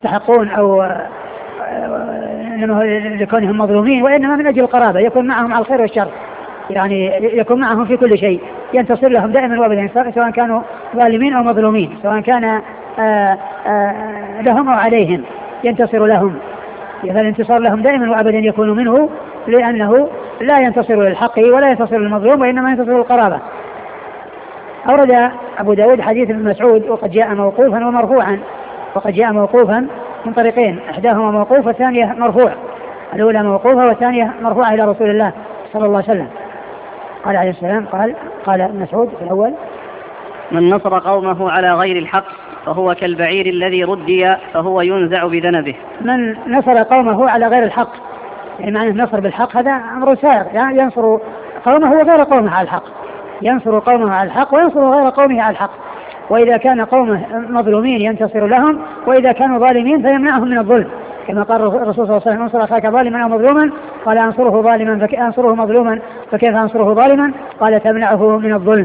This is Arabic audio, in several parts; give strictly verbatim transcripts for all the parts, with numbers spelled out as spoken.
يستحقون أو لكونهم مظلومين، وإنما من أجل القرابة، يكون معهم على الخير والشر، يعني يكون معهم في كل شيء، ينتصر لهم دائما وابدا سواء كانوا ظالمين أو مظلومين، سواء كان آآ آآ لهم أو عليهم ينتصر لهم. فالانتصار لهم دائما وابدا يكون منه، لأنه لا ينتصر للحق ولا ينتصر للمظلوم، وإنما ينتصر للقرابة. أورد أبو داود حديث ابن مسعود وقد جاء موقوفا ومرفوعا، وقد جاء موقوفا من طريقين، إحداهما موقوف والثانية مرفوع، الأولى موقوفة والثانية مرفوعة إلى رسول الله صلى الله عليه وسلم. قال عليه السلام قال قال ابن مسعود في الأول: من نصر قومه على غير الحق فهو كالبعير الذي ردي فهو ينزع بذنبه. من نصر قومه على غير الحق، يعني معنى النصر بالحق هذا أمر سائغ، يعني ينصر قومه وغير قومه على الحق، ينصر قومه على الحق وينصر غير قومه على الحق، وإذا كان قومه مظلومين ينتصر لهم، وإذا كانوا ظالمين فيمنعهم من الظلم، كما قال الرسول صلى الله عليه وسلم: انصر أخاك ظالما أو مظلوما، قال أنصره ظالما فك... أنصره مظلوما فكيف أنصره ظالما؟ قال تمنعه من الظلم.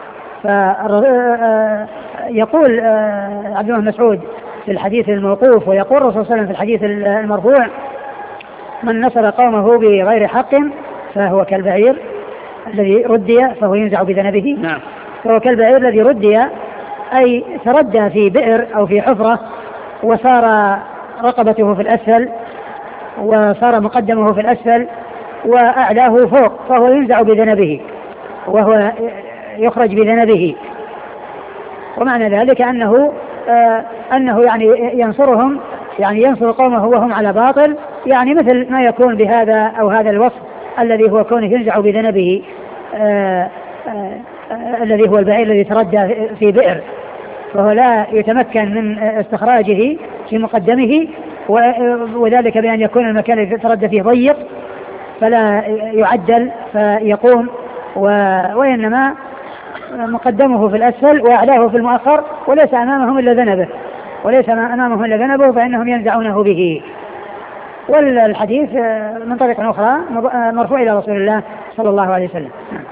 فيقول عبد الله بن مسعود في الحديث الموقوف، ويقول الرسول صلى الله عليه وسلم في الحديث المرفوع: من نصر قومه بغير حق فهو كالبعير الذي ردي فهو ينزع بذنبه. نعم. فهو كالبعير الذي ردي، أي تردى في بئر أو في حفرة وصار رقبته في الأسفل وصار مقدمه في الأسفل وأعلاه فوق، فهو ينزع بذنبه وهو يخرج بذنبه. ومعنى ذلك أنه آه أنه يعني ينصرهم، يعني ينصر قومه وهم على باطل، يعني مثل ما يكون بهذا أو هذا الوصف الذي هو كونه ينزع بذنبه، آه آه آه الذي هو البعير الذي تردى في بئر، فهو لا يتمكن من استخراجه في مقدمه، وذلك بأن يكون المكان الذي تردى فيه ضيق فلا يعدل فيقوم، وإنما مقدمه في الأسفل وأعلاه في المؤخر، وليس أمامهم إلا ذنبه، وليس أمامهم إلا ذنبه، فإنهم ينزعونه به. والحديث من طريق أخرى مرفوع إلى رسول الله صلى الله عليه وسلم.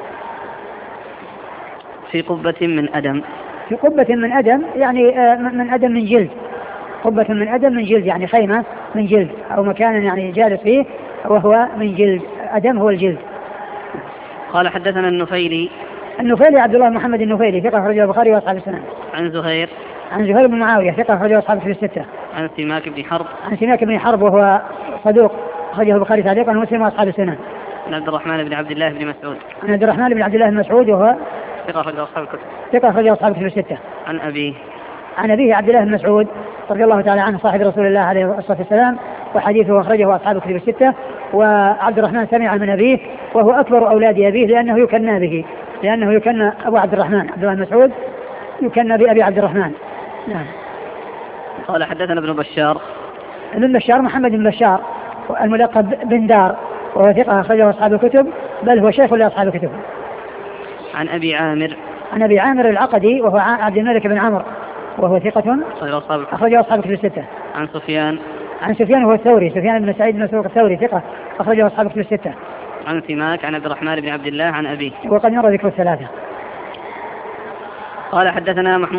في قبة من أدم. في قبة من أدم يعني من أدم من جلد، قبة من أدم من جلد يعني خيمة من جلد أو مكان يعني جالس فيه وهو من جلد، أدم هو الجلد. قال حدثنا النفيلي. النفيلي عبد الله محمد النفيلي ثقة أخرجه البخاري وأصحاب السنن. عن زهير. عن زهير بن معاوية ثقة أخرجه أصحاب الكتب الستة. عن سماك بن حرب. عن سماك بن حرب وهو صدوق أخرجه البخاري تعليقا ومسلم وأصحاب السنن. عن عبد الرحمن بن عبد الله بن مسعود. عن عبد الرحمن بن عبد الله بن مسعود وهو ثقة أخرجه أصحاب الكتب. ثقة أخرجه أصحاب الكتب الستة. عن أبيه. عن أبيه عبد الله بن مسعود رضي الله تعالى عنه صاحب رسول الله عليه الصلاة والسلام، وحديثه أخرجه أصحاب الكتب الستة. وعبد الرحمن سمع من أبيه وهو أكبر أولاد أبيه لأنه يكنى به، لأنه يكنى أبو عبد الرحمن عبد الله بن مسعود يكنى بأبي عبد الرحمن. نعم. قال حدثنا ابن بشار. ابن بشار محمد بن بشار الملقب بن دار وهو ثقة أخرجه أصحاب الكتب، بل هو شيخ لأصحاب الكتب. عن أبي عامر. عن أبي عامر العقدي وهو عبد الملك بن عمرو وهو ثقة أخرجه أصحاب الكتب الستة. عن سفيان. عن سفيان هو الثوري، سفيان بن سعيد بن مسروق الثوري ثقة أخرجه أصحاب الكتب الستة. عن سماك عن عبد الرحمن بن عبد الله عن أبيه. وقد مر ذكر الثلاثة. قال حدثنا محمود